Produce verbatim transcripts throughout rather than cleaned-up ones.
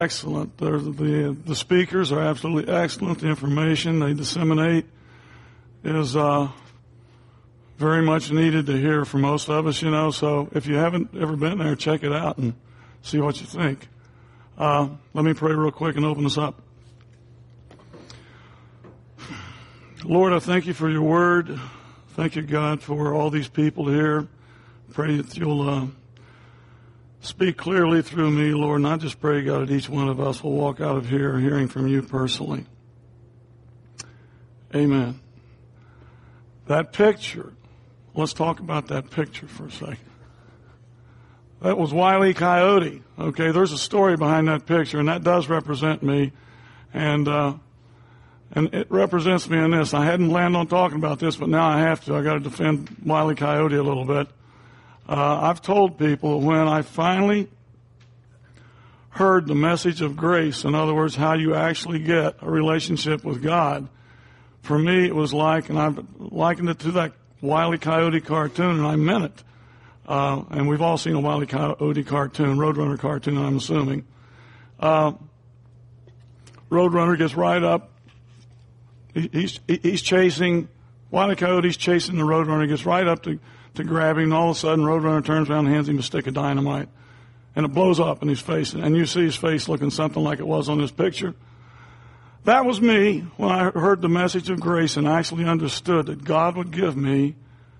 excellent. They're, the the speakers are absolutely excellent. The information they disseminate is uh, very much needed to hear for most of us, you know. So if you haven't ever been there, check it out and see what you think. Uh, let me pray real quick and open this up. Lord, I thank you for your word. Thank you, God, for all these people here. Pray that you'll uh, speak clearly through me, Lord. And I just pray, God, that each one of us will walk out of here hearing from you personally. Amen. That picture, let's talk about that picture for a second. That was Wile E. Coyote. Okay, there's a story behind that picture, and that does represent me. And uh, and it represents me in this. I hadn't planned on talking about this, but now I have to. I got to defend Wile E. Coyote a little bit. Uh, I've told people when I finally heard the message of grace, in other words, how you actually get a relationship with God, for me it was like, and I've likened it to that Wile E. Coyote cartoon, and I meant it. Uh, and we've all seen a Wile E. Coyote cartoon, Roadrunner cartoon, I'm assuming. Uh, Roadrunner gets right up. He, he's, he's chasing, Wile E. Coyote's chasing the Roadrunner, gets right up to, to grab him, and all of a sudden Roadrunner turns around and hands him a stick of dynamite. And it blows up in his face, and you see his face looking something like it was on this picture. That was me when I heard the message of grace and actually understood that God would give me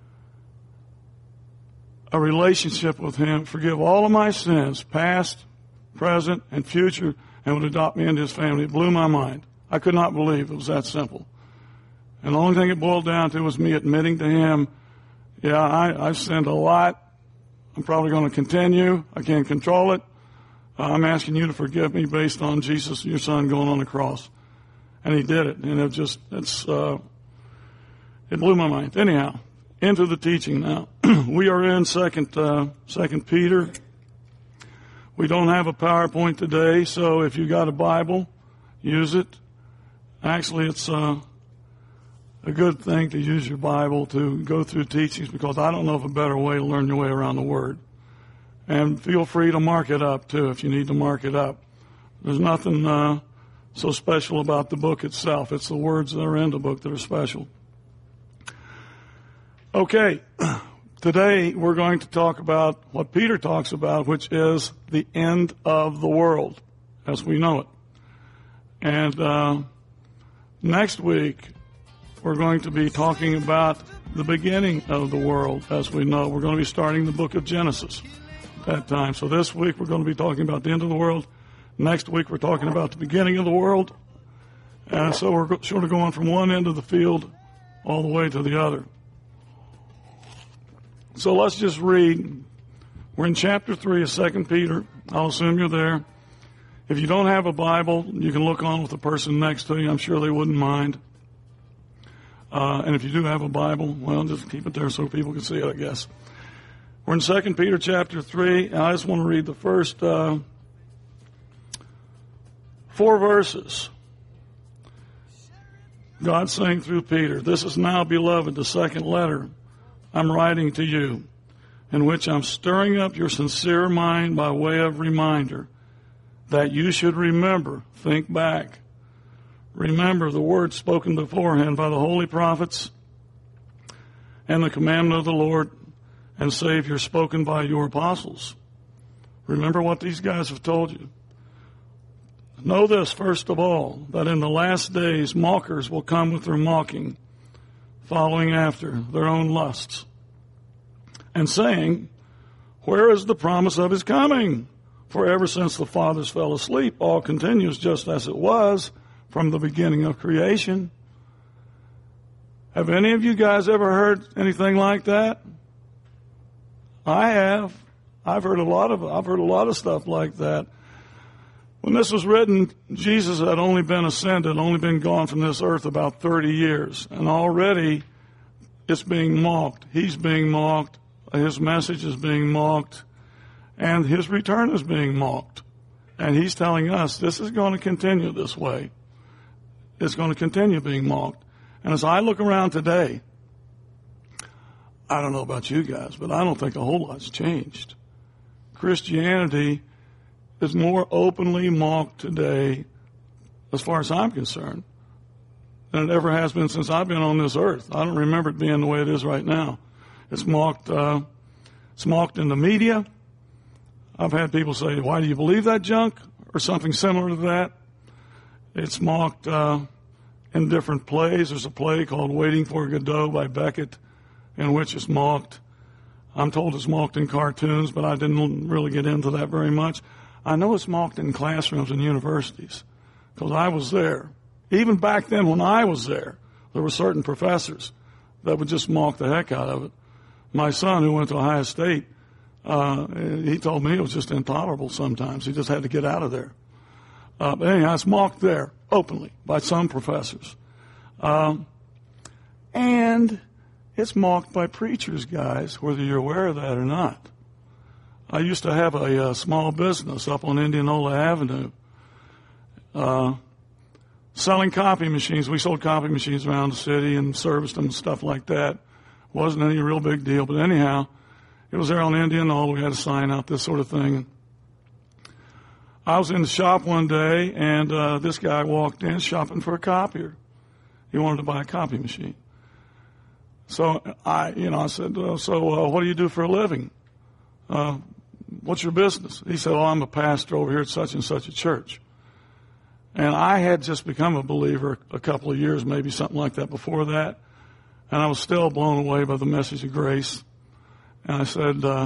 a relationship with him, forgive all of my sins, past, present, and future, and would adopt me into his family. It blew my mind. I could not believe it was that simple. And the only thing it boiled down to was me admitting to him, yeah, I, I've sinned a lot. I'm probably going to continue. I can't control it. Uh, I'm asking you to forgive me based on Jesus, your son, going on the cross. And he did it. And it just, it's, uh, it blew my mind. Anyhow, into the teaching now. We are in Second, uh, Second Peter. We don't have a PowerPoint today, so if you got a Bible, use it. Actually, it's uh, a good thing to use your Bible to go through teachings, because I don't know of a better way to learn your way around the Word. And feel free to mark it up, too, if you need to mark it up. There's nothing uh, so special about the book itself. It's the words that are in the book that are special. Okay, today we're going to talk about what Peter talks about, which is the end of the world, as we know it. And uh, next week, we're going to be talking about the beginning of the world, as we know. We're going to be starting the book of Genesis at that time. So this week, we're going to be talking about the end of the world. Next week, we're talking about the beginning of the world. And so we're sort of going from one end of the field all the way to the other. So let's just read. We're in chapter three of Second Peter. I'll assume you're there. If you don't have a Bible, you can look on with the person next to you. I'm sure they wouldn't mind. Uh, and if you do have a Bible, well, just keep it there so people can see it, I guess. We're in Second Peter chapter three, and I just want to read the first uh, four verses. God saying through Peter, "This is now, beloved, the second letter I'm writing to you, in which I'm stirring up your sincere mind by way of reminder, that you should remember," think back, "remember the words spoken beforehand by the holy prophets, and the commandment of the Lord and Savior spoken by your apostles." Remember what these guys have told you. "Know this, first of all, that in the last days mockers will come with their mocking, following after their own lusts, and saying, 'Where is the promise of his coming? For ever since the fathers fell asleep, all continues just as it was from the beginning of creation.'" Have any of you guys ever heard anything like that? I have. I've heard a lot of I've heard a lot of stuff like that. When this was written, Jesus had only been ascended, only been gone from this earth about thirty years. And already it's being mocked. He's being mocked. His message is being mocked. And his return is being mocked. And he's telling us this is going to continue this way. It's going to continue being mocked. And as I look around today, I don't know about you guys, but I don't think a whole lot's changed. Christianity is more openly mocked today, as far as I'm concerned, than it ever has been since I've been on this earth. I don't remember it being the way it is right now. It's mocked, uh, it's mocked in the media. I've had people say, why do you believe that junk? Or something similar to that. It's mocked uh, in different plays. There's a play called Waiting for Godot by Beckett, in which it's mocked. I'm told it's mocked in cartoons, but I didn't really get into that very much. I know it's mocked in classrooms and universities, because I was there. Even back then when I was there, there were certain professors that would just mock the heck out of it. My son, who went to Ohio State, uh, he told me it was just intolerable sometimes. He just had to get out of there. Uh, but anyhow, it's mocked there openly by some professors. Um, and it's mocked by preachers, guys, whether you're aware of that or not. I used to have a, a small business up on Indianola Avenue, uh, selling copy machines. We sold copy machines around the city and serviced them and stuff like that. Wasn't any real big deal, but anyhow, it was there on Indianola. We had a sign out, this sort of thing. I was in the shop one day, and uh, this guy walked in shopping for a copier. He wanted to buy a copy machine. So I, you know, I said, uh, so uh, what do you do for a living? Uh, what's your business? He said, oh, I'm a pastor over here at such and such a church. And I had just become a believer a couple of years, maybe something like that before that. And I was still blown away by the message of grace. And I said, uh,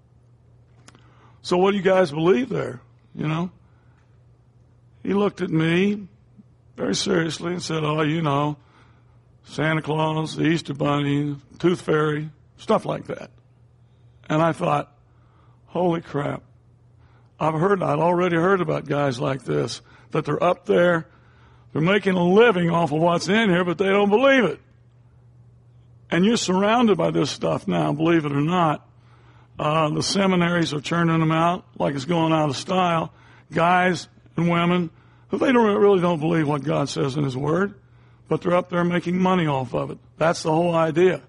so what do you guys believe there? You know? He looked at me very seriously and said, oh, you know, Santa Claus, the Easter Bunny, Tooth Fairy, stuff like that. And I thought, holy crap. I've heard, I'd already heard about guys like this, that they're up there, they're making a living off of what's in here, but they don't believe it. And you're surrounded by this stuff now, believe it or not. Uh, the seminaries are churning them out like it's going out of style. Guys and women who they don't really don't believe what God says in His Word, but they're up there making money off of it. That's the whole idea.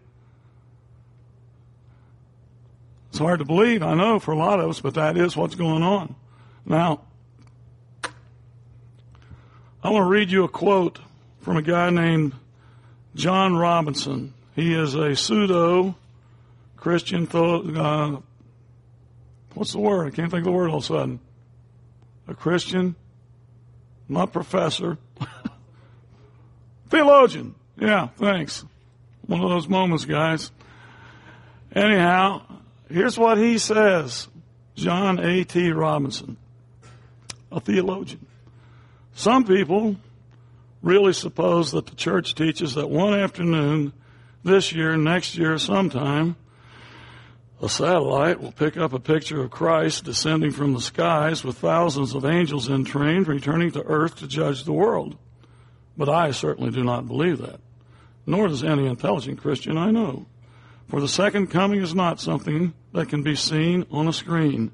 It's hard to believe, I know, for a lot of us, but that is what's going on. Now, I want to read you a quote from a guy named John Robinson. He is a pseudo-Christian, uh, what's the word? I can't think of the word all of a sudden. A Christian, not professor. Theologian. Yeah, thanks. One of those moments, guys. Anyhow, here's what he says. John A T Robinson, a theologian. Some people really suppose that the church teaches that one afternoon, this year, next year, sometime, a satellite will pick up a picture of Christ descending from the skies with thousands of angels in train, returning to earth to judge the world. But I certainly do not believe that, nor does any intelligent Christian I know. For the second coming is not something that can be seen on a screen.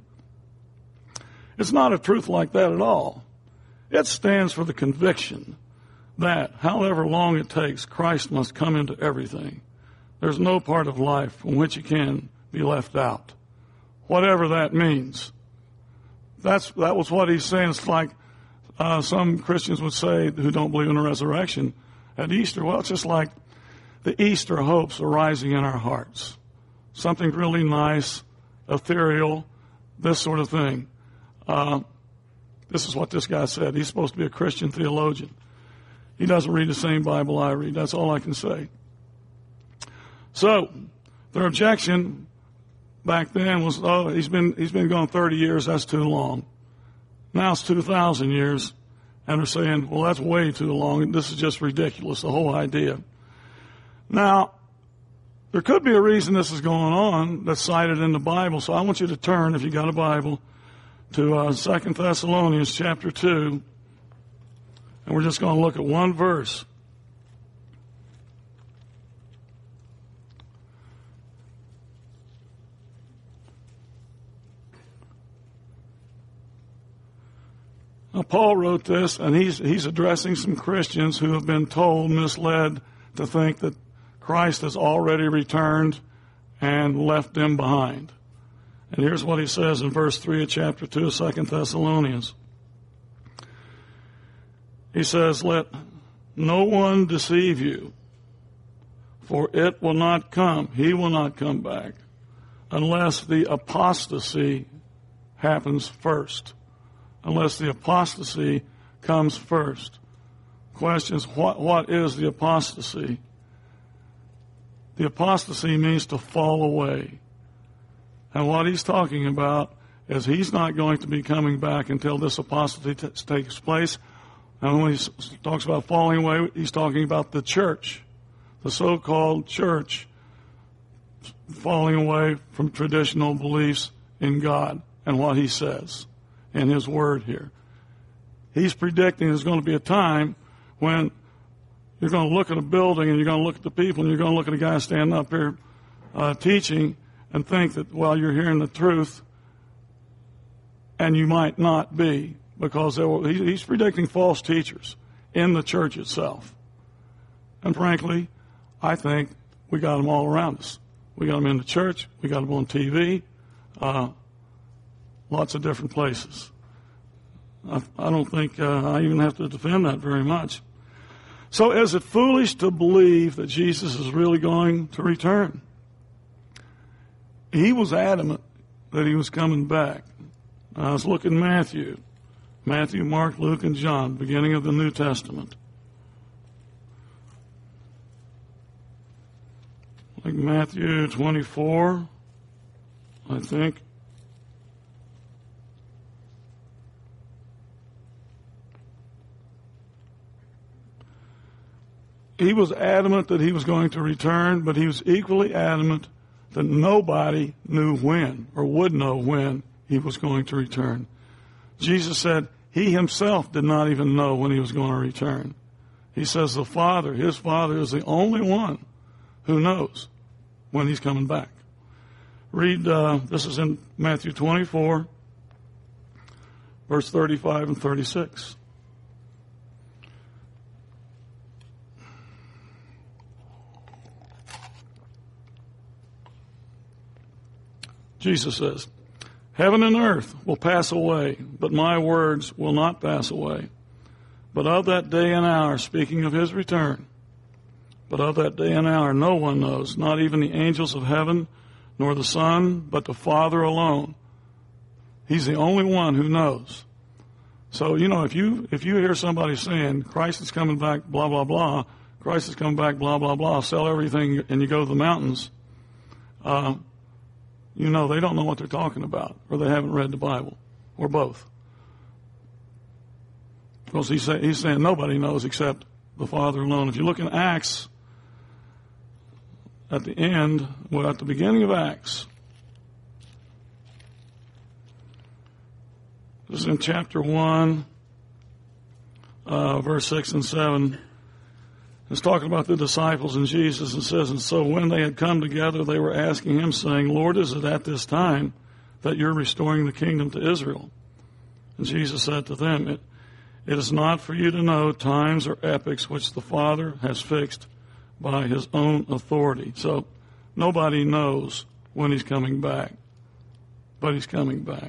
It's not a truth like that at all. It stands for the conviction that, however long it takes, Christ must come into everything. There's no part of life from which He can be left out, whatever that means. That's that was what he's saying. It's like uh, some Christians would say who don't believe in the resurrection at Easter. Well, it's just like the Easter hopes are rising in our hearts. Something really nice, ethereal, this sort of thing. Uh, this is what this guy said. He's supposed to be a Christian theologian. He doesn't read the same Bible I read. That's all I can say. So, their objection back then was, oh, he's been he's been gone thirty years, that's too long. Now it's two thousand years, and they're saying, well, that's way too long. This is just ridiculous, the whole idea. Now, there could be a reason this is going on that's cited in the Bible, so I want you to turn, if you got a Bible, to uh, Second Thessalonians chapter two, and we're just going to look at one verse. Now, Paul wrote this, and he's he's addressing some Christians who have been told, misled, to think that Christ has already returned and left them behind. And here's what he says in verse three of chapter two of Second Thessalonians. He says, let no one deceive you, for it will not come, he will not come back, unless the apostasy happens first. Unless the apostasy comes first. Question is, what, what is the apostasy? The apostasy means to fall away. And what he's talking about is he's not going to be coming back until this apostasy t- takes place. And when he talks about falling away, he's talking about the church, the so-called church, falling away from traditional beliefs in God and what he says in his word here. He's predicting there's going to be a time when you're going to look at a building and you're going to look at the people and you're going to look at a guy standing up here uh, teaching and think that, well, you're hearing the truth, and you might not be, because there will, he, he's predicting false teachers in the church itself. And frankly, I think we got them all around us. We got them in the church. We got them on T V. Uh, lots of different places. I, I don't think uh, I even have to defend that very much. So is it foolish to believe that Jesus is really going to return? He was adamant that he was coming back. I was looking at Matthew. Matthew, Mark, Luke, and John, beginning of the New Testament. Like Matthew twenty-four, I think. He was adamant that he was going to return, but he was equally adamant that nobody knew when or would know when he was going to return. Jesus said he himself did not even know when he was going to return. He says the Father, his Father, is the only one who knows when he's coming back. Read, uh, this is in Matthew twenty-four, verse thirty-five and thirty-six. Jesus says, heaven and earth will pass away, but my words will not pass away. But of that day and hour, speaking of his return, but of that day and hour no one knows, not even the angels of heaven, nor the Son, but the Father alone. He's the only one who knows. So, you know, if you if you hear somebody saying, Christ is coming back, blah, blah, blah, Christ is coming back, blah, blah, blah, sell everything and you go to the mountains, uh, you know they don't know what they're talking about, or they haven't read the Bible, or both. Because he's, say, he's saying nobody knows except the Father alone. If you look in Acts, at the end, well, at the beginning of Acts, this is in chapter one, uh, verse six and seven. It's talking about the disciples and Jesus, and says, and so when they had come together, they were asking him, saying, Lord, is it at this time that you're restoring the kingdom to Israel? And Jesus said to them, it, it is not for you to know times or epochs which the Father has fixed by his own authority. So nobody knows when he's coming back, but he's coming back.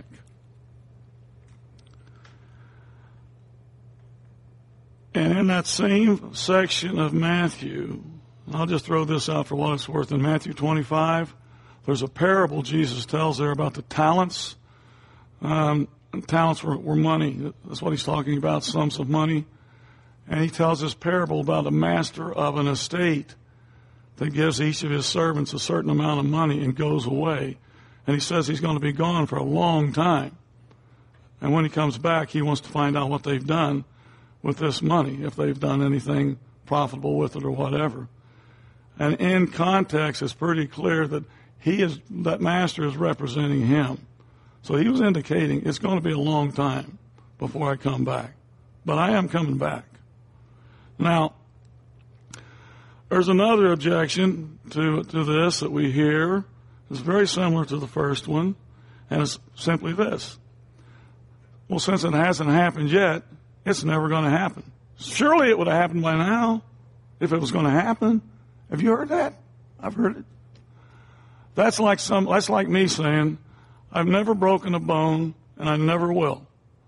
And in that same section of Matthew, I'll just throw this out for what it's worth. In Matthew twenty-five, there's a parable Jesus tells there about the talents. Um, talents were, were money. That's what he's talking about, sums of money. And he tells this parable about a master of an estate that gives each of his servants a certain amount of money and goes away. And he says he's going to be gone for a long time. And when he comes back, he wants to find out what they've done with this money, if they've done anything profitable with it or whatever. And in context, it's pretty clear that he is, that master is representing him. So he was indicating it's going to be a long time before I come back. But I am coming back. Now, there's another objection to, to this that we hear. It's very similar to the first one, and it's simply this. Well, since it hasn't happened yet, it's never going to happen. Surely it would have happened by now if it was going to happen. Have you heard that? I've heard it. That's like some. That's like me saying, I've never broken a bone, and I never will.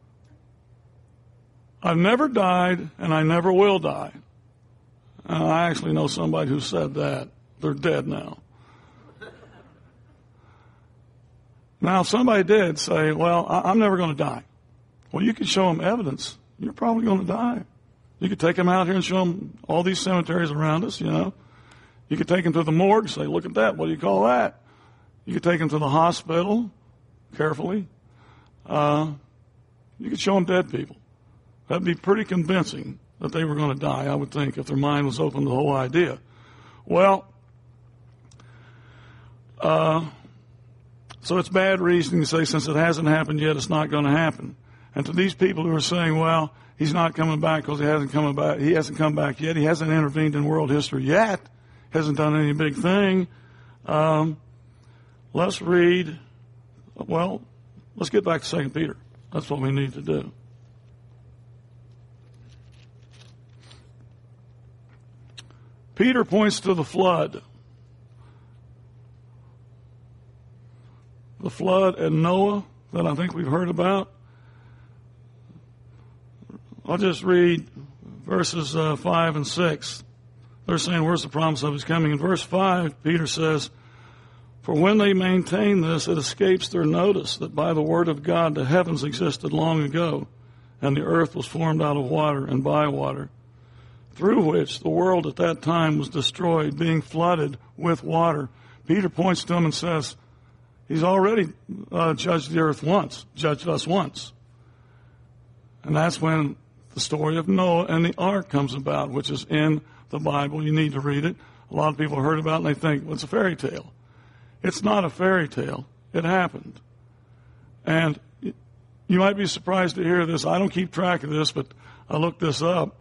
I've never died, and I never will die. Uh, I actually know somebody who said that. They're dead now. Now, if somebody did say, well, I- I'm never going to die. Well, you could show them evidence. You're probably going to die. You could take them out here and show them all these cemeteries around us, you know. You could take them to the morgue and say, look at that. What do you call that? You could take them to the hospital, carefully. Uh, you could show them dead people. That'd be pretty convincing that they were going to die, I would think, if their mind was open to the whole idea. Well, uh, so it's bad reasoning to say since it hasn't happened yet, it's not going to happen. And to these people who are saying, well, he's not coming back because he hasn't come back, he hasn't come back yet, he hasn't intervened in world history yet, hasn't done any big thing. Um, let's read, well, let's get back to Second Peter. That's what we need to do. Peter points to the flood. The flood and Noah that I think we've heard about. I'll just read verses uh, five and six. They're saying, where's the promise of his coming? In verse five, Peter says, for when they maintain this, it escapes their notice that by the word of God the heavens existed long ago, and the earth was formed out of water and by water, through which the world at that time was destroyed, being flooded with water. Peter points to them and says, he's already uh, judged the earth once, judged us once. And that's when the story of Noah and the ark comes about, which is in the Bible. You need to read it. A lot of people heard about it and they think, well, it's a fairy tale. It's not a fairy tale. It happened. And you might be surprised to hear this. I don't keep track of this, but I looked this up.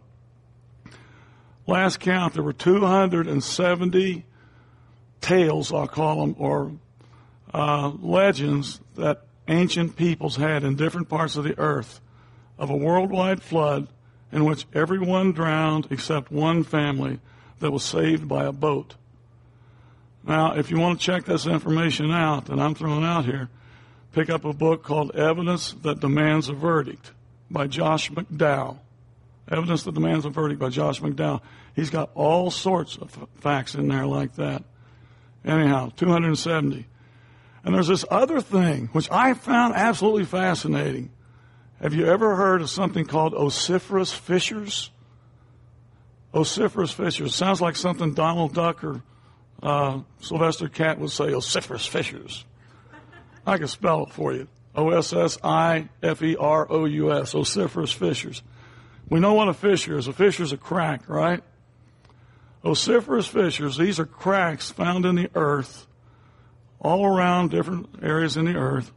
Last count, there were two hundred seventy tales, I'll call them, or uh, legends that ancient peoples had in different parts of the earth of a worldwide flood in which everyone drowned except one family that was saved by a boat. Now, if you want to check this information out that I'm throwing out here, pick up a book called Evidence That Demands a Verdict by Josh McDowell. Evidence That Demands a Verdict by Josh McDowell. He's got all sorts of facts in there like that. Anyhow, two hundred seventy. And there's this other thing, which I found absolutely fascinating. Have you ever heard of something called ossiferous fissures? Ossiferous fissures. Sounds like something Donald Duck or uh, Sylvester Cat would say, ossiferous fissures. I can spell it for you. O S S I F E R O U S, ossiferous fissures. We know what a fissure is. A fissure is a crack, right? Ossiferous fissures, these are cracks found in the earth, all around different areas in the earth.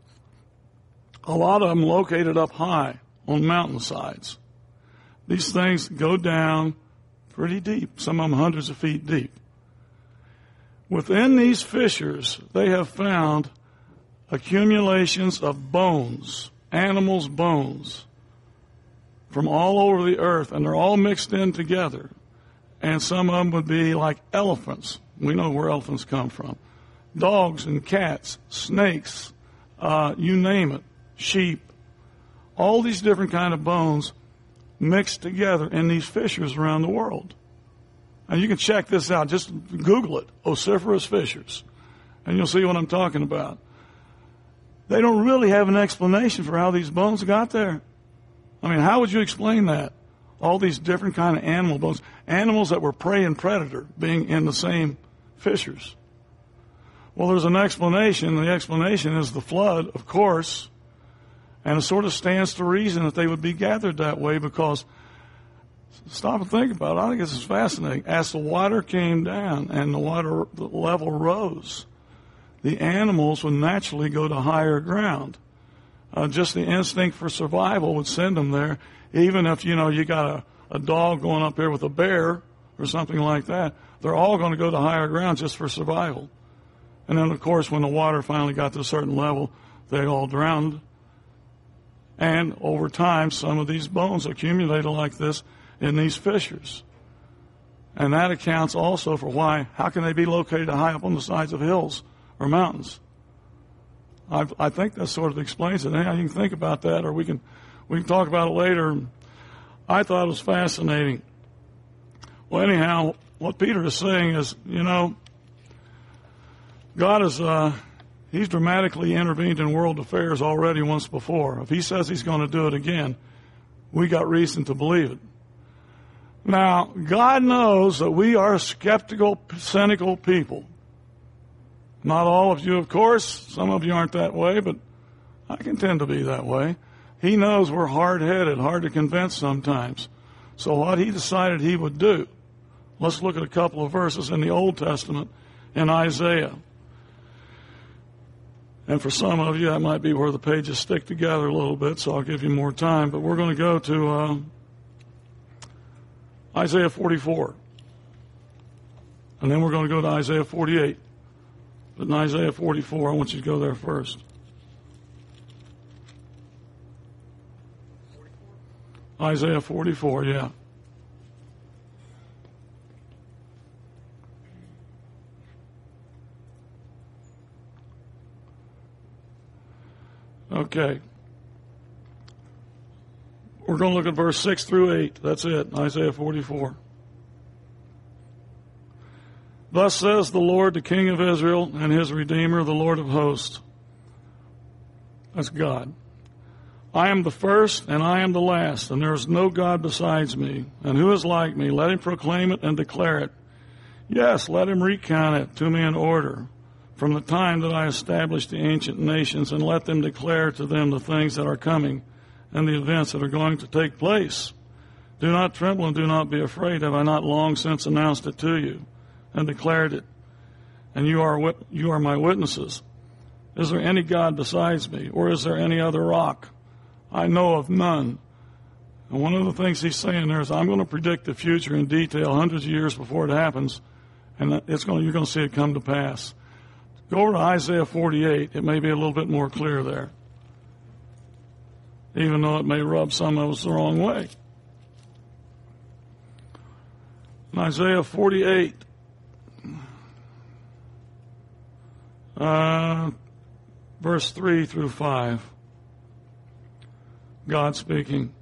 A lot of them located up high on mountainsides. These things go down pretty deep, some of them hundreds of feet deep. Within these fissures, they have found accumulations of bones, animals' bones, from all over the earth, and they're all mixed in together. And some of them would be like elephants. We know where elephants come from. Dogs and cats, snakes, uh, you name it, sheep. All these different kind of bones mixed together in these fissures around the world. And you can check this out. Just Google it, ossiferous fissures, and you'll see what I'm talking about. They don't really have an explanation for how these bones got there. I mean, how would you explain that? All these different kind of animal bones, animals that were prey and predator being in the same fissures. Well, there's an explanation. The explanation is the flood, of course, and it sort of stands to reason that they would be gathered that way because, stop and think about it, I think this is fascinating. As the water came down and the water level rose, the animals would naturally go to higher ground. Uh, just the instinct for survival would send them there. Even if, you know, you got a, a dog going up there with a bear or something like that, they're all going to go to higher ground just for survival. And then, of course, when the water finally got to a certain level, they all drowned. And over time, some of these bones accumulated like this in these fissures. And that accounts also for why, how can they be located high up on the sides of hills or mountains? I, I think that sort of explains it. Anyhow, you can think about that, or we can we can talk about it later. I thought it was fascinating. Well, anyhow, what Peter is saying is, you know, God is, uh, he's dramatically intervened in world affairs already once before. If he says he's going to do it again, we got reason to believe it. Now, God knows that we are skeptical, cynical people. Not all of you, of course. Some of you aren't that way, but I can tend to be that way. He knows we're hard-headed, hard to convince sometimes. So what he decided he would do, let's look at a couple of verses in the Old Testament in Isaiah. And for some of you, that might be where the pages stick together a little bit, so I'll give you more time. But we're going to go to uh, Isaiah forty-four. And then we're going to go to Isaiah forty-eight. But in Isaiah forty-four, I want you to go there first. Isaiah forty-four, yeah. Okay. We're going to look at verse six through eight. That's it, Isaiah forty-four. Thus says the Lord, the King of Israel, and his Redeemer, the Lord of hosts. That's God. I am the first, and I am the last, and there is no God besides me. And who is like me? Let him proclaim it and declare it. Yes, let him recount it to me in order, from the time that I established the ancient nations, and let them declare to them the things that are coming and the events that are going to take place. Do not tremble and do not be afraid. Have I not long since announced it to you and declared it? And you are you are my witnesses. Is there any God besides me, or is there any other rock? I know of none. And one of the things he's saying there is, I'm going to predict the future in detail, hundreds of years before it happens, and it's going to, you're going to see it come to pass. Go over to Isaiah forty-eight. It may be a little bit more clear there, even though it may rub some of us the wrong way. In Isaiah forty-eight, uh, verse three through five, God speaking.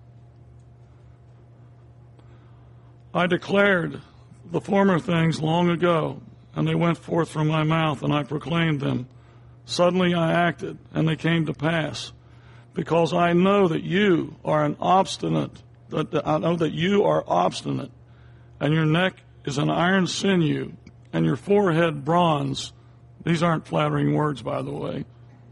I declared the former things long ago, and they went forth from my mouth, and I proclaimed them. Suddenly I acted, and they came to pass, because I know that you are an obstinate, that I know that you are obstinate, and your neck is an iron sinew, and your forehead bronze. These aren't flattering words, by the way.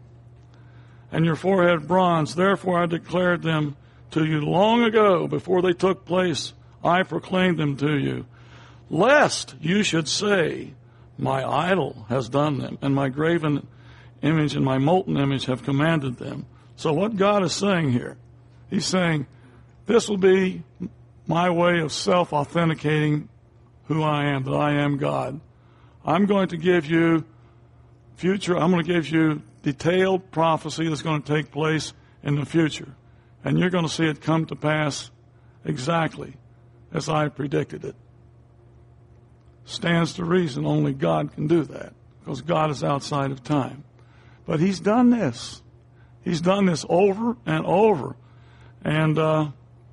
And your forehead bronze. Therefore I declared them to you long ago, before they took place. I proclaimed them to you, lest you should say, my idol has done them, and my graven image and my molten image have commanded them. So what God is saying here, he's saying, this will be my way of self-authenticating who I am, that I am God. I'm going to give you future, I'm going to give you detailed prophecy that's going to take place in the future. And you're going to see it come to pass exactly as I predicted it. Stands to reason only God can do that, because God is outside of time. But he's done this. He's done this over and over. And uh,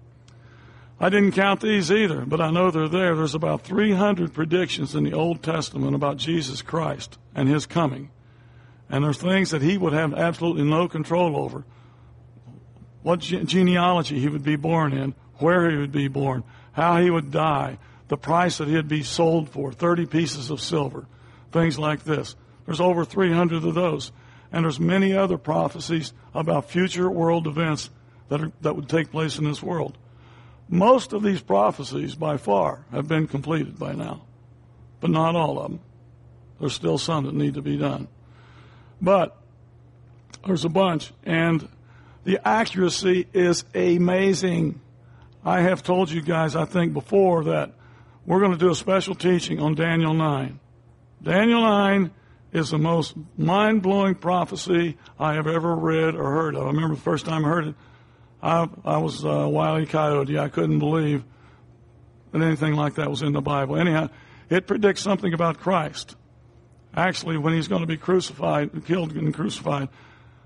I didn't count these either, but I know they're there. There's about three hundred predictions in the Old Testament about Jesus Christ and his coming. And there's things that he would have absolutely no control over. What ge- genealogy he would be born in, where he would be born, how he would die, the price that he'd be sold for, thirty pieces of silver, things like this. There's over three hundred of those. And there's many other prophecies about future world events that are, that would take place in this world. Most of these prophecies, by far, have been completed by now. But not all of them. There's still some that need to be done. But there's a bunch, and the accuracy is amazing. I have told you guys, I think, before that we're going to do a special teaching on Daniel nine. Daniel nine is the most mind-blowing prophecy I have ever read or heard of. I remember the first time I heard it, I, I was a wily coyote. I couldn't believe that anything like that was in the Bible. Anyhow, it predicts something about Christ. Actually, when he's going to be crucified, killed and crucified,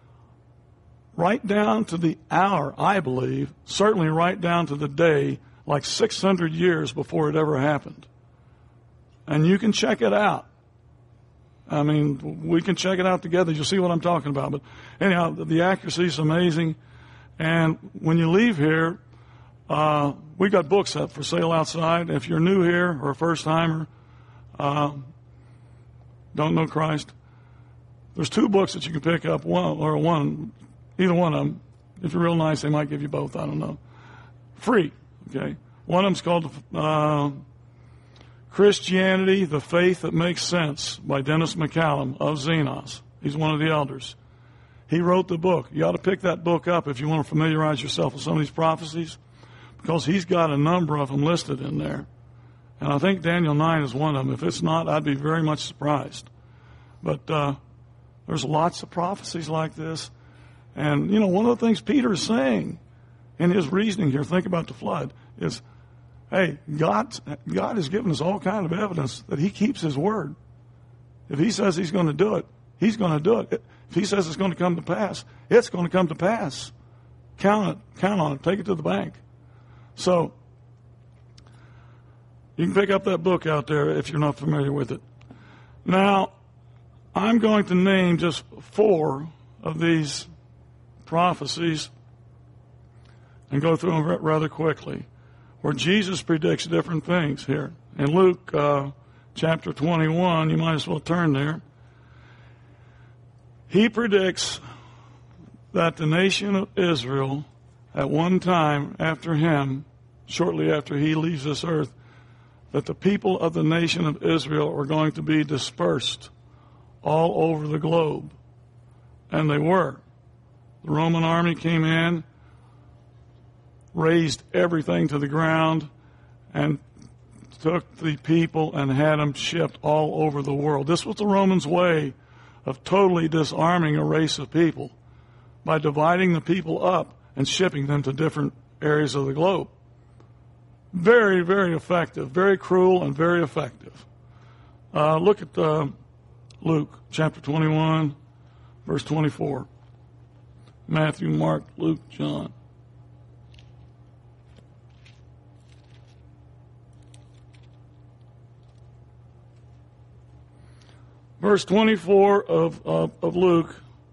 right down to the hour, I believe, certainly right down to the day, like six hundred years before it ever happened. And you can check it out. I mean, we can check it out together. You'll see what I'm talking about. But anyhow, the accuracy is amazing. And when you leave here, uh, we got books up for sale outside. If you're new here or a first-timer, uh, don't know Christ, there's two books that you can pick up, one or one, either one of them. If you're real nice, they might give you both. I don't know. Free, okay? One of them's called uh, Christianity, the Faith That Makes Sense by Dennis McCallum of Xenos. He's one of the elders. He wrote the book. You ought to pick that book up if you want to familiarize yourself with some of these prophecies, because he's got a number of them listed in there. And I think Daniel nine is one of them. If it's not, I'd be very much surprised. But uh, there's lots of prophecies like this. And, you know, one of the things Peter is saying in his reasoning here, think about the flood, is, hey, God, God has given us all kind of evidence that he keeps his word. If he says he's going to do it, he's going to do it. If he says it's going to come to pass, it's going to come to pass. Count it. Count on it. Take it to the bank. So, you can pick up that book out there if you're not familiar with it. Now, I'm going to name just four of these prophecies and go through them rather quickly, where Jesus predicts different things here. In Luke uh, chapter twenty-one, you might as well turn there. He predicts that the nation of Israel, at one time after him, shortly after he leaves this earth, that the people of the nation of Israel are going to be dispersed all over the globe. And they were. The Roman army came in, razed everything to the ground, and took the people and had them shipped all over the world. This was the Romans' way of totally disarming a race of people, by dividing the people up and shipping them to different areas of the globe. Very, very effective, very cruel and very effective. Uh, look at uh, Luke chapter twenty-one, verse twenty-four. Matthew, Mark, Luke, John. Verse twenty-four of, of, of Luke.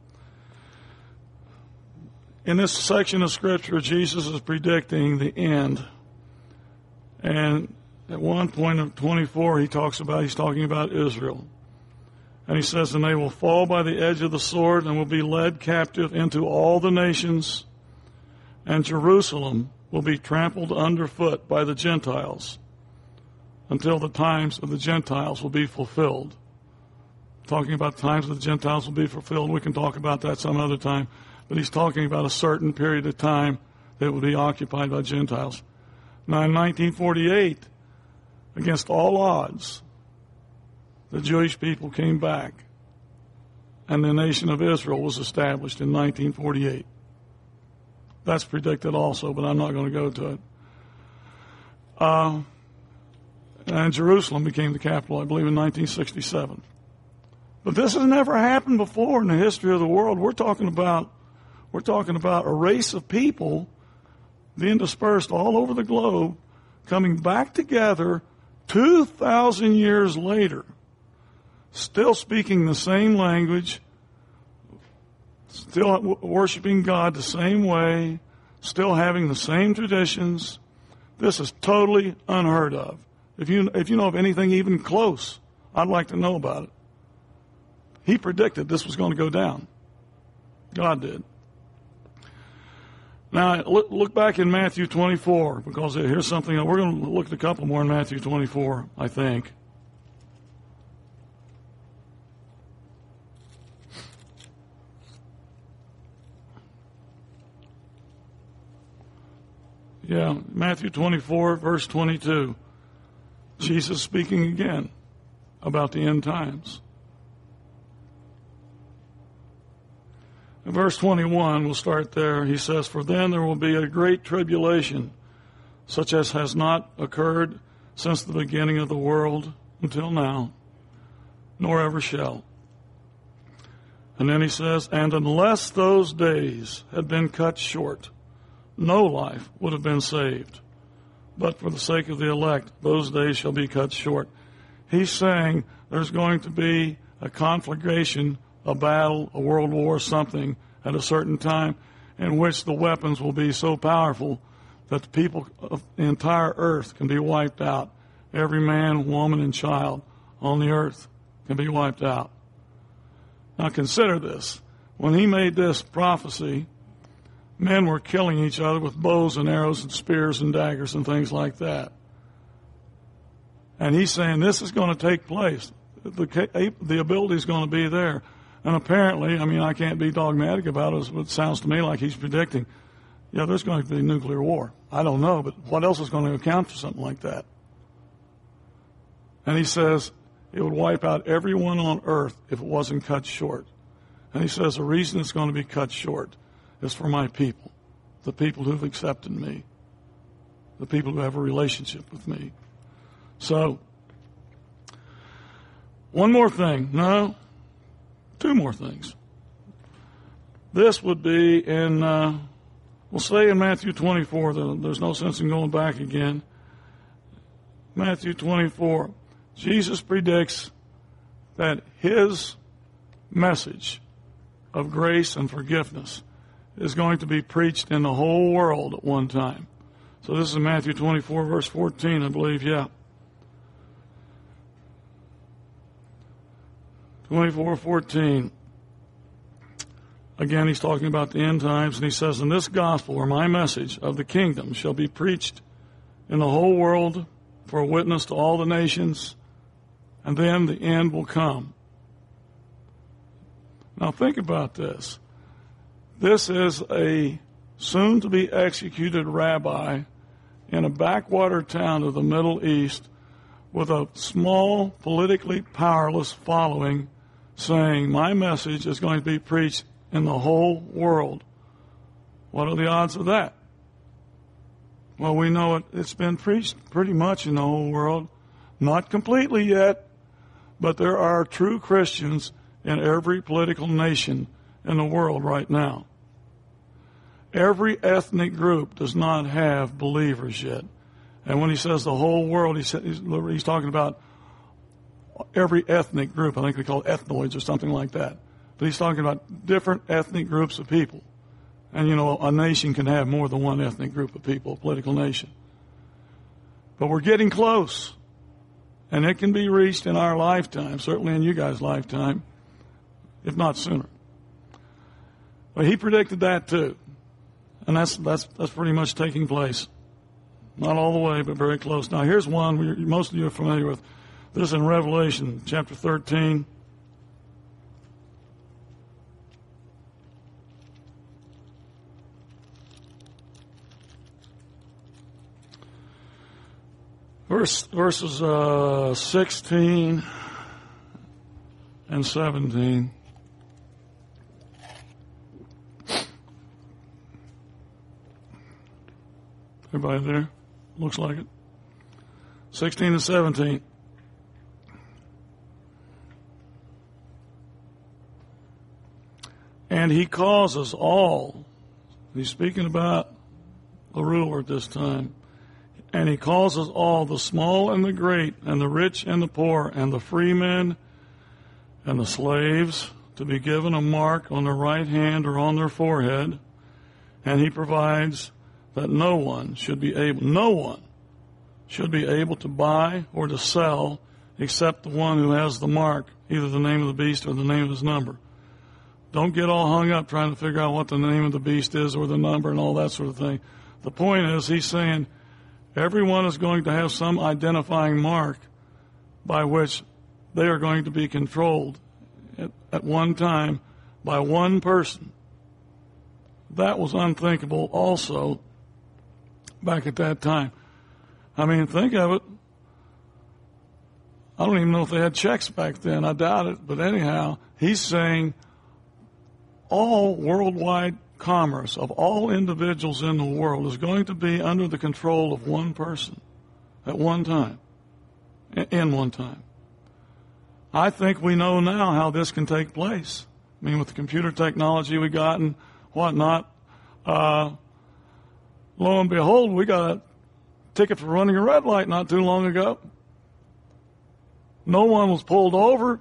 In this section of Scripture, Jesus is predicting the end. And at one point of twenty-four, he talks about, he's talking about Israel. And he says, and they will fall by the edge of the sword and will be led captive into all the nations, and Jerusalem will be trampled underfoot by the Gentiles until the times of the Gentiles will be fulfilled. Talking about the times of the Gentiles will be fulfilled. We can talk about that some other time. But he's talking about a certain period of time that will be occupied by Gentiles. Now, in nineteen forty-eight, against all odds, the Jewish people came back, and the nation of Israel was established in nineteen forty-eight. That's predicted also, but I'm not going to go to it. Uh, and Jerusalem became the capital, I believe, in nineteen sixty-seven. But this has never happened before in the history of the world. We're talking about, we're talking about a race of people being dispersed all over the globe, coming back together two thousand years later, still speaking the same language, still worshiping God the same way, still having the same traditions. This is totally unheard of. If you, if you know of anything even close, I'd like to know about it. He predicted this was going to go down. God did. Now, look, look back in Matthew twenty-four, because here's something. We're going to look at a couple more in Matthew twenty-four, I think. Yeah, Matthew twenty-four, verse twenty-two. Jesus speaking again about the end times. In verse twenty-one, we'll start there. He says, for then there will be a great tribulation, such as has not occurred since the beginning of the world until now, nor ever shall. And then he says, and unless those days had been cut short, no life would have been saved. But for the sake of the elect, those days shall be cut short. He's saying there's going to be a conflagration, a battle, a world war, something at a certain time in which the weapons will be so powerful that the people of the entire earth can be wiped out. Every man, woman, and child on the earth can be wiped out. Now consider this. When he made this prophecy, men were killing each other with bows and arrows and spears and daggers and things like that. And he's saying this is going to take place. The, the ability is going to be there. And apparently, I mean, I can't be dogmatic about it, but it sounds to me like he's predicting, yeah, there's going to be nuclear war. I don't know, but what else is going to account for something like that? And he says it would wipe out everyone on earth if it wasn't cut short. And he says the reason it's going to be cut short is for my people, the people who've accepted me, the people who have a relationship with me. So, one more thing. No, two more things. This would be in, uh, we'll say in Matthew twenty-four. There's no sense in going back again. Matthew twenty-four. Jesus predicts that his message of grace and forgiveness is going to be preached in the whole world at one time. So this is Matthew twenty-four, verse fourteen, I believe, yeah. twenty-four fourteen. Again, he's talking about the end times, and he says, and this gospel, or my message of the kingdom, shall be preached in the whole world for a witness to all the nations, and then the end will come. Now think about this. This is a soon-to-be executed rabbi in a backwater town of the Middle East with a small, politically powerless following saying, my message is going to be preached in the whole world. What are the odds of that? Well, we know it, it's been preached pretty much in the whole world. Not completely yet, but there are true Christians in every political nation in the world right now. Every ethnic group does not have believers yet. And when he says the whole world, he says, he's, he's talking about every ethnic group. I think we call it ethnoids or something like that. But he's talking about different ethnic groups of people. And, you know, a nation can have more than one ethnic group of people, a political nation. But we're getting close. And it can be reached in our lifetime, certainly in you guys' lifetime, if not sooner. But he predicted that too. And that's that's that's pretty much taking place. Not all the way, but very close. Now here's one we, most of you are familiar with. This is in Revelation chapter thirteen. Verse, verses uh, sixteen and seventeen. Everybody there? Looks like it. sixteen and seventeen. And he causes all, he's speaking about the ruler at this time, and he causes all, the small and the great, and the rich and the poor, and the free men and the slaves, to be given a mark on their right hand or on their forehead, and he provides that no one should be able, no one should be able to buy or to sell except the one who has the mark, either the name of the beast or the name of his number. Don't get all hung up trying to figure out what the name of the beast is or the number and all that sort of thing. The point is, he's saying everyone is going to have some identifying mark by which they are going to be controlled at, at one time by one person. That was unthinkable also back at that time. I mean, think of it. I don't even know if they had checks back then. I doubt it. But anyhow, he's saying all worldwide commerce of all individuals in the world is going to be under the control of one person at one time, in one time. I think we know now how this can take place I mean, with the computer technology we got and whatnot, uh, lo and behold, we got a ticket for running a red light not too long ago. No one was pulled over.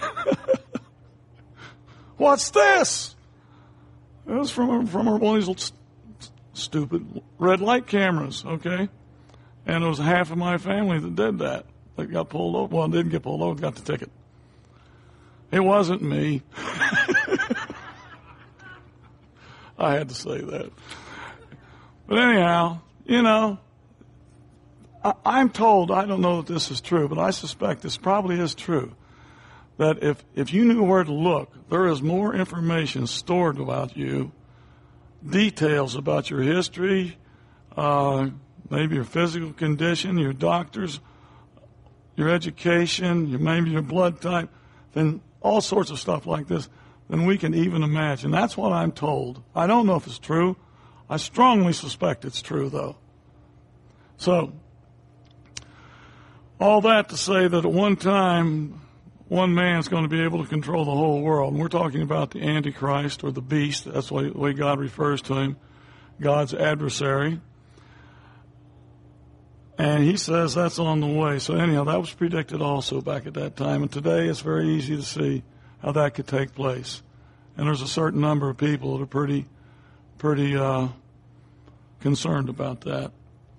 What's this? It was from from one of these st- stupid red light cameras, okay? And it was half of my family that did that. That got pulled over. Well, didn't get pulled over, got the ticket. It wasn't me. I had to say that. But anyhow, you know, I, I'm told, I don't know that this is true, but I suspect this probably is true, that if, if you knew where to look, there is more information stored about you, details about your history, uh, maybe your physical condition, your doctors, your education, your, maybe your blood type, then all sorts of stuff like this than we can even imagine. That's what I'm told. I don't know if it's true. I strongly suspect it's true, though. So, all that to say that at one time, one man's going to be able to control the whole world. And we're talking about the Antichrist or the beast. That's the way, the way God refers to him, God's adversary. And he says that's on the way. So anyhow, that was predicted also back at that time. And today it's very easy to see how that could take place. And there's a certain number of people that are pretty, pretty uh, concerned about that.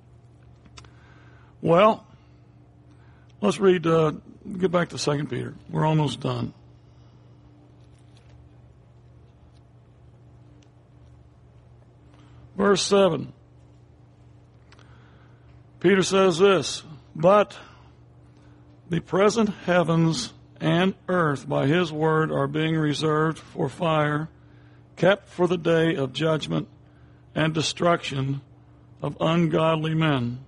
Well, let's read, uh, get back to Second Peter. We're almost done. Verse seven. Peter says this, but the present heavens and earth by his word are being reserved for fire, kept for the day of judgment and destruction of ungodly men.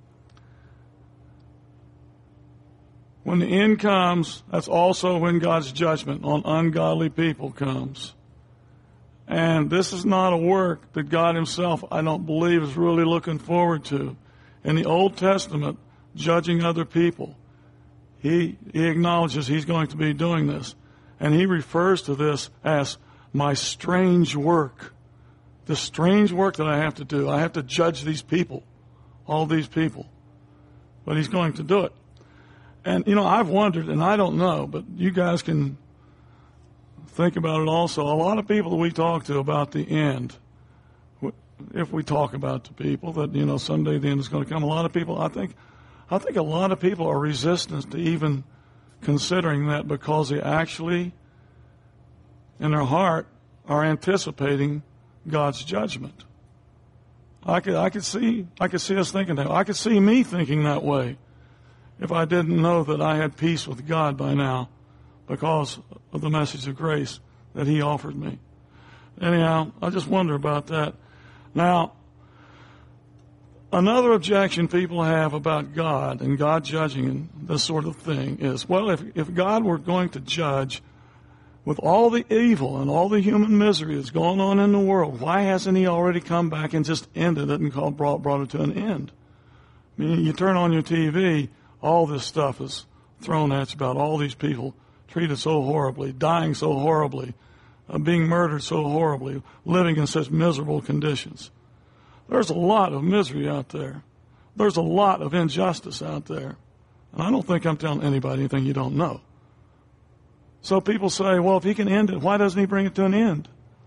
When the end comes, that's also when God's judgment on ungodly people comes. And this is not a work that God himself, I don't believe, is really looking forward to. In the Old Testament, judging other people, he, he acknowledges he's going to be doing this. And he refers to this as my strange work. The strange work that I have to do. I have to judge these people, all these people. But he's going to do it. And, you know, I've wondered, and I don't know, but you guys can think about it also. A lot of people that we talk to about the end, if we talk about the people that, you know, someday the end is going to come, a lot of people, I think, I think a lot of people are resistant to even considering that because they actually, in their heart, are anticipating God's judgment. I could, I could see, I could see us thinking that. I could see me thinking that way if I didn't know that I had peace with God by now because of the message of grace that he offered me. Anyhow, I just wonder about that. Now, another objection people have about God and God judging and this sort of thing is, well, if, if God were going to judge with all the evil and all the human misery that's going on in the world, why hasn't he already come back and just ended it and called, brought, brought it to an end? I mean, you turn on your T V, all this stuff is thrown at you about all these people treated so horribly, dying so horribly, uh, being murdered so horribly, living in such miserable conditions. There's a lot of misery out there. There's a lot of injustice out there. And I don't think I'm telling anybody anything you don't know. So people say, well, if he can end it, why doesn't he bring it to an end?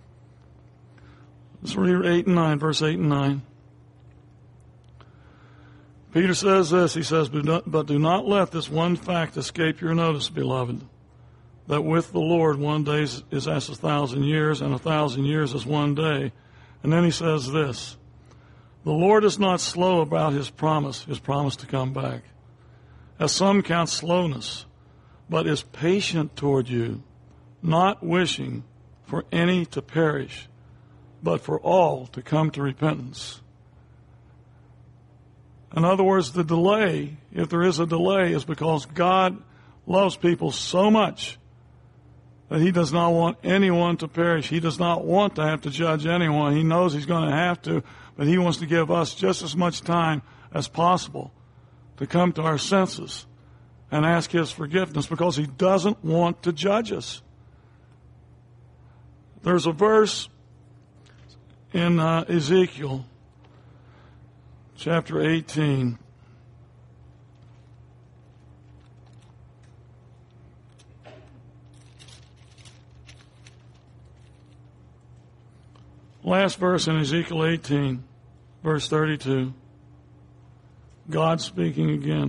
Let's read eight and nine, verse eight and nine. Peter says this, he says, but do not let this one fact escape your notice, beloved, that with the Lord one day is as a thousand years, and a thousand years as one day. And then he says this, the Lord is not slow about his promise, his promise to come back, as some count slowness, but is patient toward you, not wishing for any to perish, but for all to come to repentance. In other words, the delay, if there is a delay, is because God loves people so much that he does not want anyone to perish. He does not want to have to judge anyone. He knows he's going to have to, but he wants to give us just as much time as possible to come to our senses and ask his forgiveness because he doesn't want to judge us. There's a verse in uh, Ezekiel chapter eighteen. Last verse in Ezekiel eighteen, verse thirty-two. God speaking again.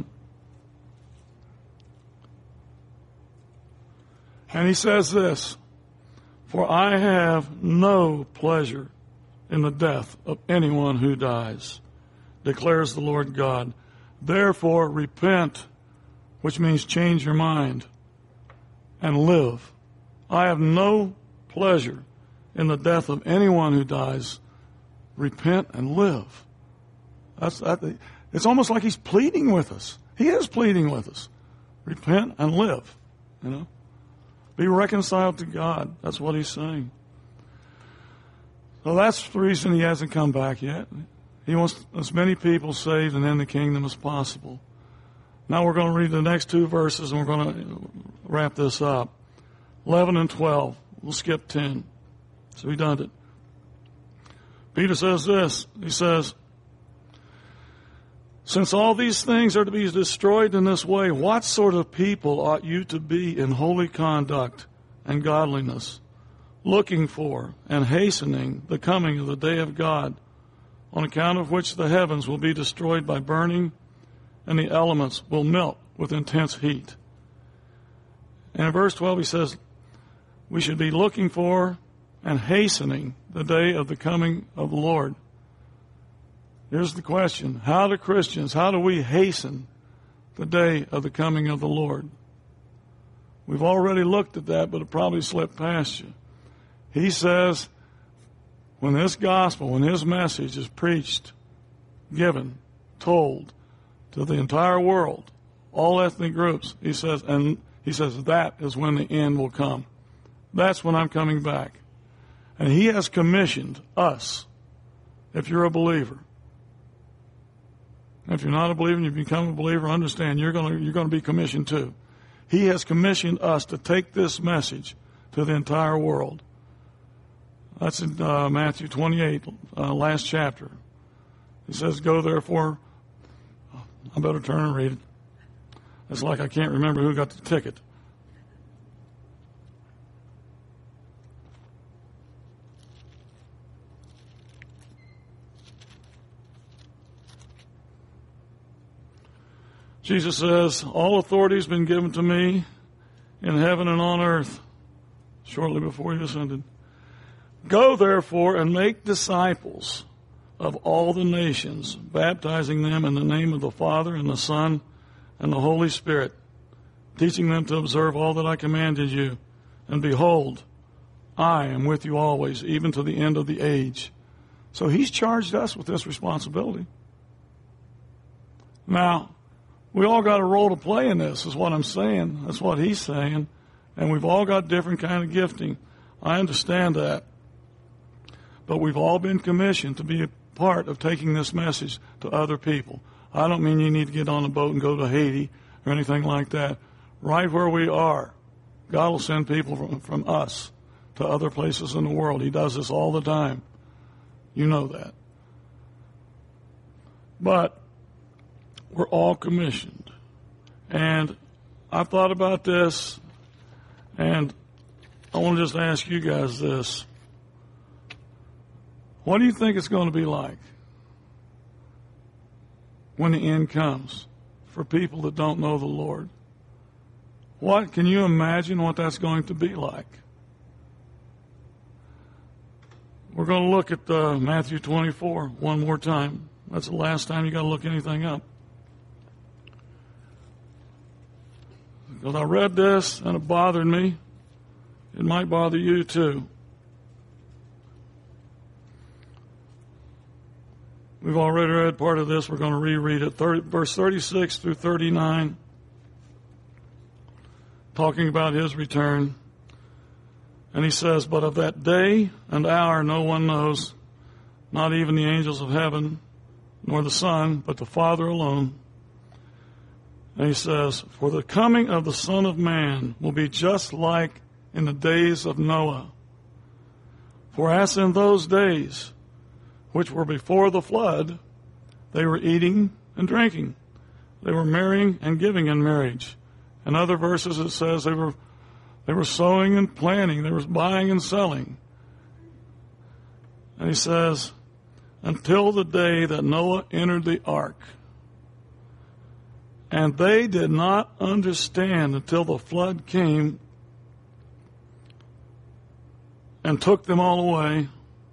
And he says this, "For I have no pleasure in the death of anyone who dies, declares the Lord God. Therefore repent," which means change your mind, "and live. I have no pleasure in the death of anyone who dies. Repent and live." That's that. It's almost like he's pleading with us. He is pleading with us. Repent and live. You know, be reconciled to God. That's what he's saying. So that's the reason he hasn't come back yet. He wants as many people saved and in the kingdom as possible. Now we're going to read the next two verses and we're going to wrap this up. eleven and twelve. We'll skip ten. It's redundant. Peter says this. He says, "Since all these things are to be destroyed in this way, what sort of people ought you to be in holy conduct and godliness, looking for and hastening the coming of the day of God, on account of which the heavens will be destroyed by burning and the elements will melt with intense heat?" And in verse twelve he says, we should be looking for and hastening the day of the coming of the Lord. Here's the question. How do Christians, how do we hasten the day of the coming of the Lord? We've already looked at that, but it probably slipped past you. He says, when this gospel, when his message is preached, given, told to the entire world, all ethnic groups, he says, and he says that is when the end will come. That's when I'm coming back. And he has commissioned us, if you're a believer. If you're not a believer and you become a believer, understand you're going to, you're going to be commissioned too. He has commissioned us to take this message to the entire world. That's in uh, Matthew twenty-eight, uh, last chapter. He says, "Go therefore." I better turn and read it. It's like I can't remember who got the ticket. Jesus says, "All authority has been given to me in heaven and on earth," shortly before he ascended. "Go therefore and make disciples of all the nations, baptizing them in the name of the Father and the Son and the Holy Spirit, teaching them to observe all that I commanded you. And behold, I am with you always, even to the end of the age." So he's charged us with this responsibility. Now, we all got a role to play in this, is what I'm saying. That's what he's saying. And we've all got different kind of gifting. I understand that. But we've all been commissioned to be a part of taking this message to other people. I don't mean you need to get on a boat and go to Haiti or anything like that. Right where we are, God will send people from, from us to other places in the world. He does this all the time. You know that. But we're all commissioned. And I've thought about this, and I want to just ask you guys this. What do you think it's going to be like when the end comes for people that don't know the Lord? What can you imagine what that's going to be like? We're going to look at uh, Matthew twenty-four one more time. That's the last time you got to look anything up. Because I read this and it bothered me. It might bother you too. We've already read part of this. We're going to reread it. thirty, verse thirty-six through thirty-nine, talking about his return. And he says, "But of that day and hour no one knows, not even the angels of heaven, nor the Son, but the Father alone." And he says, "For the coming of the Son of Man will be just like in the days of Noah. For as in those days, which were before the flood, they were eating and drinking. They were marrying and giving in marriage. In other verses it says they were they were sowing and planting. They were buying and selling. And he says, until the day that Noah entered the ark. And they did not understand until the flood came and took them all away.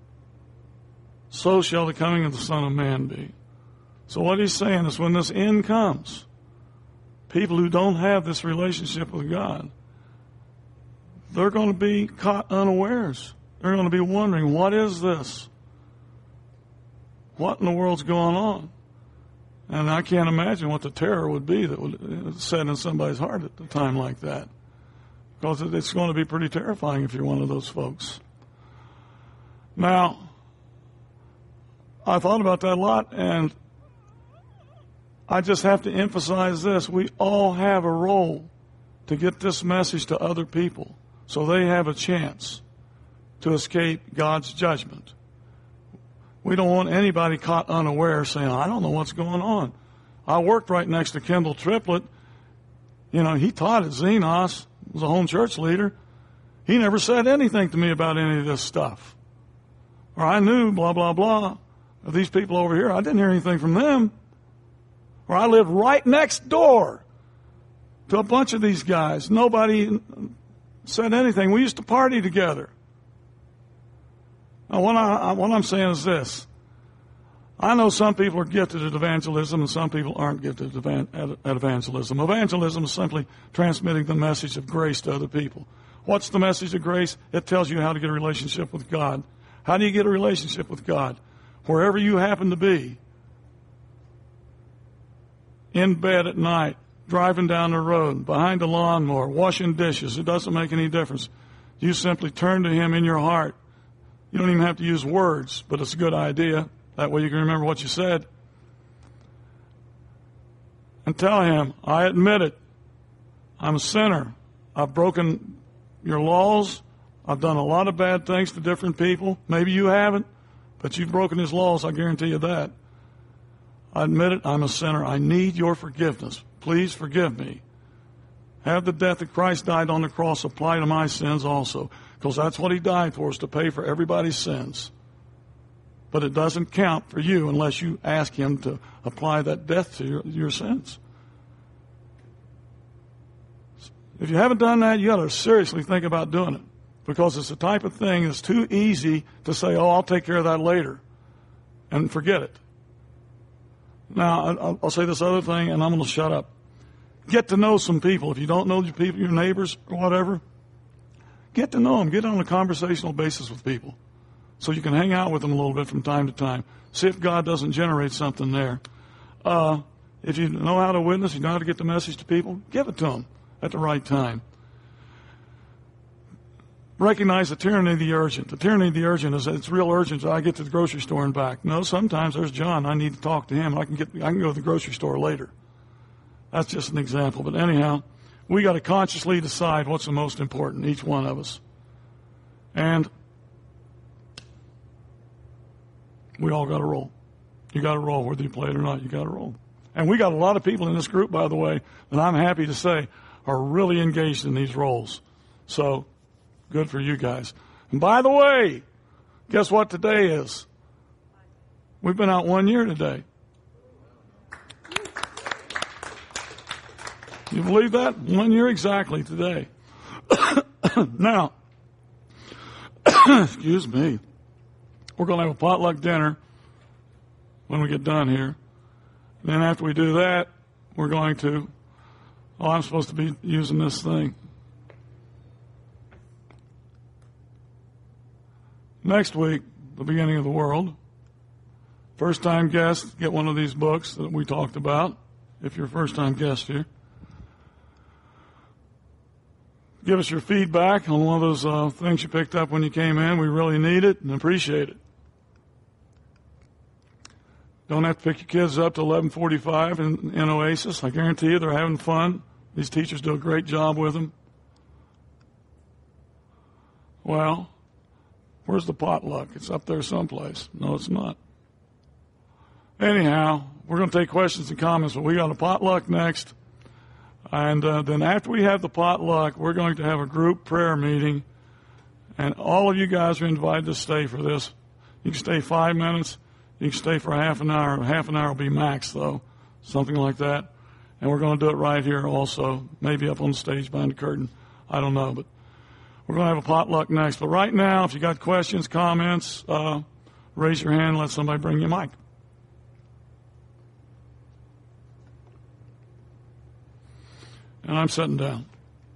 So shall the coming of the Son of Man be. So what he's saying is when this end comes, people who don't have this relationship with God, they're going to be caught unawares. They're going to be wondering, what is this? What in the world's going on? And I can't imagine what the terror would be that would set in somebody's heart at a time like that. Because it's going to be pretty terrifying if you're one of those folks. Now, I thought about that a lot, and I just have to emphasize this. We all have a role to get this message to other people so they have a chance to escape God's judgment. We don't want anybody caught unaware saying, I don't know what's going on. I worked right next to Kendall Triplett. You know, he taught at Xenos, was a home church leader. He never said anything to me about any of this stuff. Or I knew blah, blah, blah. These people over here, I didn't hear anything from them. Or I lived right next door to a bunch of these guys. Nobody said anything. We used to party together. Now, what, I, what I'm saying is this. I know some people are gifted at evangelism and some people aren't gifted at evangelism. Evangelism is simply transmitting the message of grace to other people. What's the message of grace? It tells you how to get a relationship with God. How do you get a relationship with God? Wherever you happen to be, in bed at night, driving down the road, behind a lawnmower, washing dishes, it doesn't make any difference. You simply turn to Him in your heart. You don't even have to use words, but it's a good idea. That way you can remember what you said. And tell Him, I admit it. I'm a sinner. I've broken your laws. I've done a lot of bad things to different people. Maybe you haven't, but you've broken His laws, I guarantee you that. I admit it, I'm a sinner. I need your forgiveness. Please forgive me. Have the death that Christ died on the cross apply to my sins also. Because that's what He died for, is to pay for everybody's sins. But it doesn't count for you unless you ask Him to apply that death to your, your sins. If you haven't done that, you got to seriously think about doing it. Because it's the type of thing that's too easy to say, oh, I'll take care of that later. And forget it. Now, I'll, I'll say this other thing, and I'm going to shut up. Get to know some people. If you don't know your people, your neighbors or whatever, get to know them. Get on a conversational basis with people so you can hang out with them a little bit from time to time. See if God doesn't generate something there. Uh, if you know how to witness, you know how to get the message to people, give it to them at the right time. Recognize the tyranny of the urgent. The tyranny of the urgent is it's real urgent. So I get to the grocery store and back. No, sometimes there's John. I need to talk to him. I can get. I can go to the grocery store later. That's just an example. But anyhow, we got to consciously decide what's the most important, each one of us. And we all got to roll. You got to roll, whether you play it or not. You got to roll. And we got a lot of people in this group, by the way, that I'm happy to say are really engaged in these roles. So. Good for you guys. And by the way, guess what today is? We've been out one year today. You believe that? One year exactly today. Now, excuse me, we're going to have a potluck dinner when we get done here. And then after we do that, we're going to, oh, I'm supposed to be using this thing. Next week, the beginning of the world. First-time guests get one of these books that we talked about, if you're a first-time guest here. Give us your feedback on one of those uh, things you picked up when you came in. We really need it and appreciate it. Don't have to pick your kids up to eleven forty-five in, in Oasis. I guarantee you they're having fun. These teachers do a great job with them. Well, Where's the potluck? It's up there someplace. No, it's not. Anyhow, we're going to take questions and comments, but we got a potluck next. And uh, then after we have the potluck, we're going to have a group prayer meeting. And all of you guys are invited to stay for this. You can stay five minutes. You can stay for half an hour. Half an hour will be max, though. Something like that. And we're going to do it right here also. Maybe up on the stage behind the curtain. I don't know, but we're going to have a potluck next. But right now, if you got questions, comments, uh, raise your hand and let somebody bring you a mic. And I'm sitting down.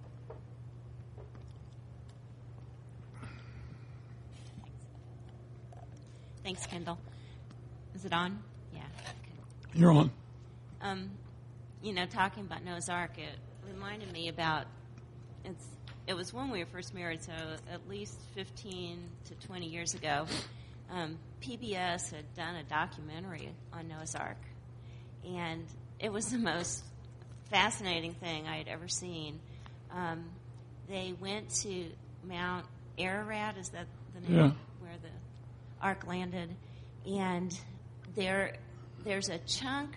Thanks, Kendall. Is it on? Yeah. Okay. You're on. Um, you know, talking about Noah's Ark, it reminded me about it's. It was when we were first married, so at least fifteen to twenty years ago. Um, P B S had done a documentary on Noah's Ark, and it was the most fascinating thing I had ever seen. Um, they went to Mount Ararat, is that the name yeah. where the Ark landed? And there, there's a chunk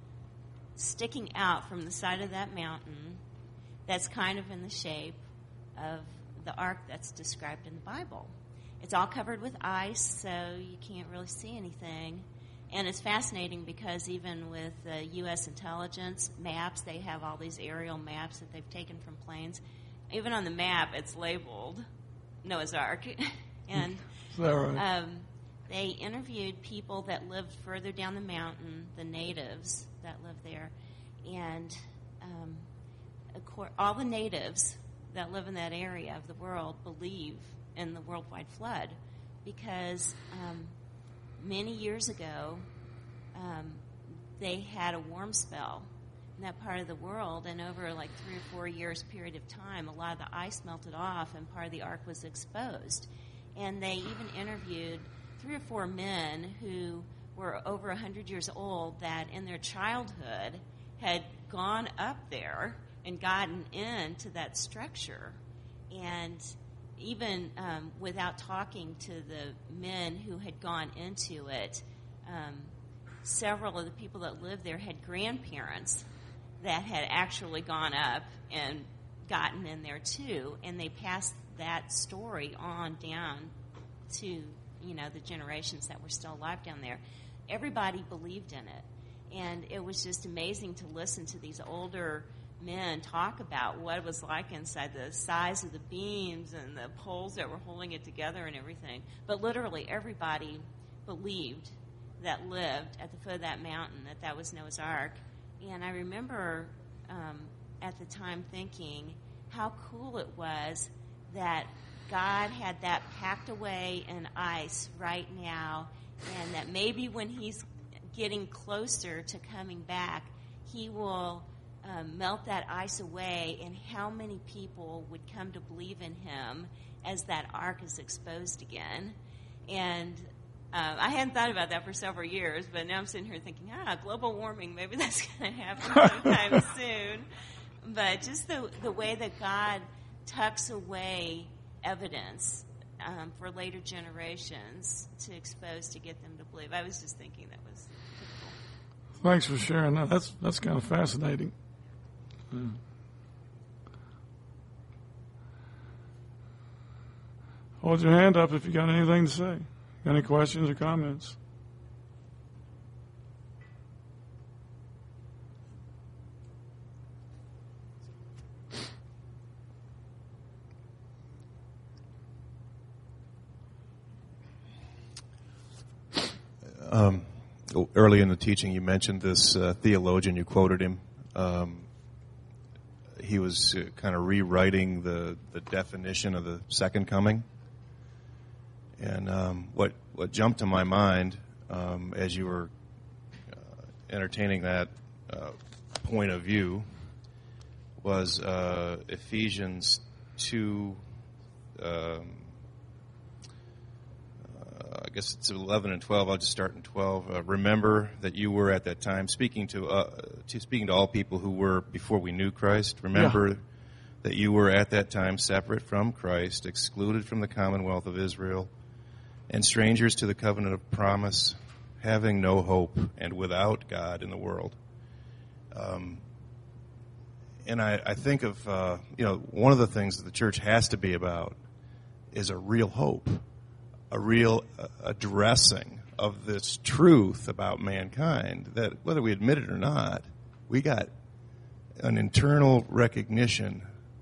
sticking out from the side of that mountain that's kind of in the shape of the Ark that's described in the Bible. It's all covered with ice, so you can't really see anything. And it's fascinating because even with the U S intelligence maps, they have all these aerial maps that they've taken from planes. Even on the map, it's labeled Noah's Ark. And Is that right? um, they interviewed people that lived further down the mountain, the natives that lived there. And um, all the natives that live in that area of the world believe in the worldwide flood because um, many years ago, um, they had a warm spell in that part of the world, and over like three or four years period of time, a lot of the ice melted off, and part of the ark was exposed. And they even interviewed three or four men who were over a hundred years old that, in their childhood, had gone up there and gotten into that structure, and even um, without talking to the men who had gone into it, um, several of the people that lived there had grandparents that had actually gone up and gotten in there too, and they passed that story on down to, you know, the generations that were still alive down there. Everybody believed in it, and it was just amazing to listen to these older men talk about what it was like inside, the size of the beams and the poles that were holding it together and everything. But literally everybody believed that lived at the foot of that mountain that that was Noah's Ark. And I remember um, at the time thinking how cool it was that God had that packed away in ice right now, and that maybe when he's getting closer to coming back, he will Um, melt that ice away, and how many people would come to believe in him as that ark is exposed again. And uh, I hadn't thought about that for several years, but now I'm sitting here thinking, ah, global warming, maybe that's going to happen sometime soon. But just the, the way that God tucks away evidence um, for later generations to expose, to get them to believe. I was just thinking that was cool. Thanks for sharing that. That's, that's kind of fascinating. Yeah. Hold your hand up if you got anything to say. Got any questions or comments? Um, early in the teaching, you mentioned this uh, theologian. You quoted him. Um, he was uh, kind of rewriting the, the definition of the second coming. And um, what what jumped to my mind um, as you were uh, entertaining that uh, point of view was uh, Ephesians two. Um, uh, I guess it's eleven and twelve. I'll just start in twelve. Uh, remember that you were at that time speaking to, uh, to speaking to all people who were before we knew Christ. Remember yeah. that you were at that time separate from Christ, excluded from the commonwealth of Israel, and strangers to the covenant of promise, having no hope and without God in the world. Um, and I, I think of, uh, you know, one of the things that the church has to be about is a real hope, a real uh, addressing of this truth about mankind, that whether we admit it or not, we got an internal recognition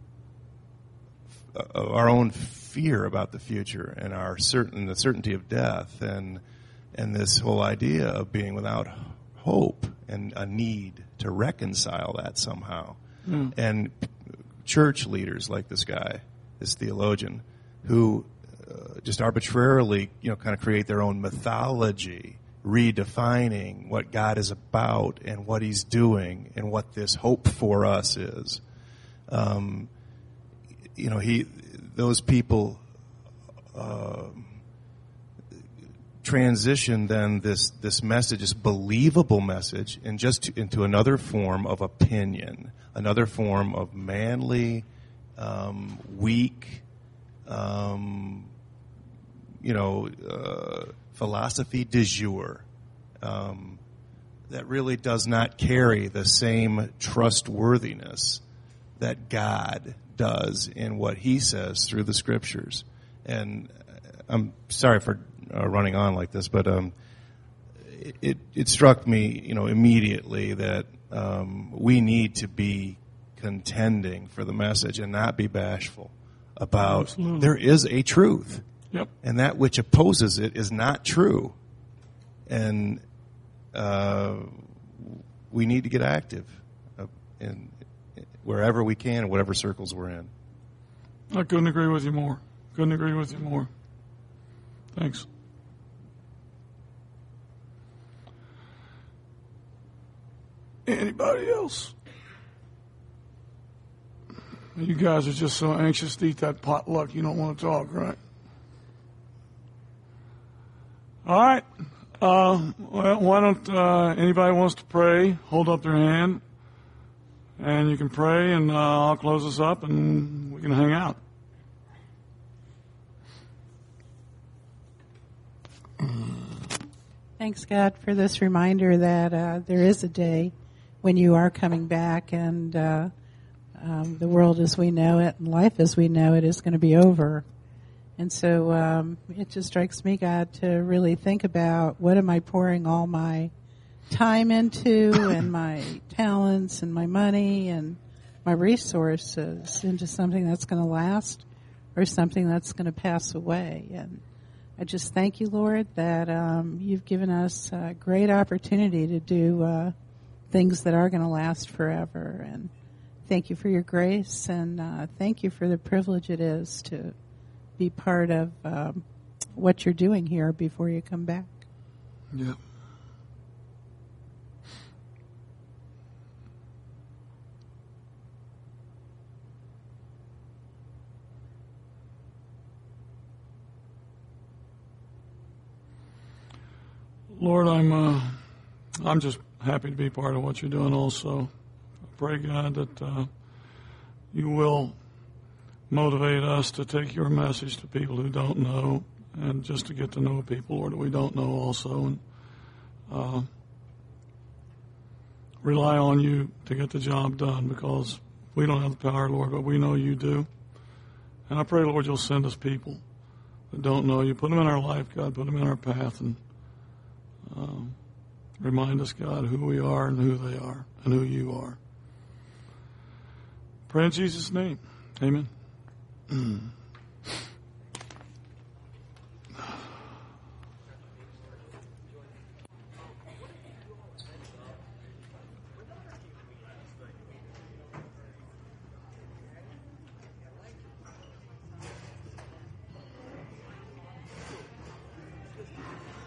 of our own fear about the future and our certain the certainty of death, and and this whole idea of being without hope and a need to reconcile that somehow. Mm. And church leaders like this guy, this theologian, who uh, just arbitrarily, you know, kind of create their own mythology, redefining what God is about and what He's doing and what this hope for us is. Um, you know, he, those people uh, transition then this this message, this believable message, and just to, into another form of opinion, another form of manly, um, weak, um, you know, uh, philosophy du jour um, that really does not carry the same trustworthiness that God does in what He says through the Scriptures. And I'm sorry for uh, running on like this, but um, it, it, it struck me, you know, immediately that um, we need to be contending for the message and not be bashful about Absolutely. There is a truth. Yep. And that which opposes it is not true. And uh, we need to get active uh, in wherever we can, in whatever circles we're in. I couldn't agree with you more. Couldn't agree with you more. Thanks. Anybody else? You guys are just so anxious to eat that potluck you don't want to talk, right? All right. Uh, well, why don't uh, anybody wants to pray, hold up their hand, and you can pray, and uh, I'll close this up, and we can hang out. Thanks, God, for this reminder that uh, there is a day when you are coming back, and uh, um, the world as we know it and life as we know it is going to be over. And so um, it just strikes me, God, to really think about what am I pouring all my time into and my talents and my money and my resources into something that's going to last or something that's going to pass away. And I just thank you, Lord, that um, you've given us a great opportunity to do uh, things that are going to last forever. And thank you for your grace, and uh, thank you for the privilege it is to be part of um, what you're doing here before you come back. Yeah. Lord, I'm uh, I'm just happy to be part of what you're doing also. I pray, God, that uh, you will motivate us to take your message to people who don't know, and just to get to know people, Lord, that we don't know also, and uh, rely on you to get the job done, because we don't have the power, Lord, but we know you do. And I pray, Lord, you'll send us people that don't know you. Put them in our life, God. Put them in our path, and um, remind us, God, who we are and who they are and who you are. Pray in Jesus' name. Amen. Mm.